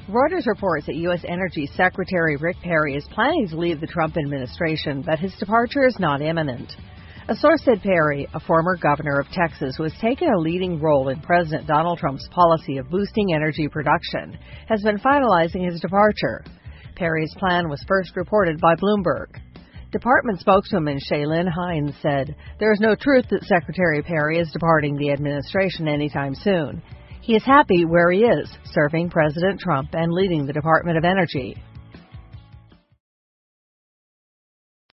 Reuters reports that U.S. Energy Secretary Rick Perry is planning to leave the Trump administration, but his departure is not imminent. A source said Perry, a former governor of Texas who has taken a leading role in President Donald Trump's policy of boosting energy production, has been finalizing his departure. Perry's plan was first reported by Bloomberg. Department spokeswoman Shaylin Hines said, "There is no truth that Secretary Perry is departing the administration anytime soon. He is happy where he is, serving President Trump and leading the Department of Energy."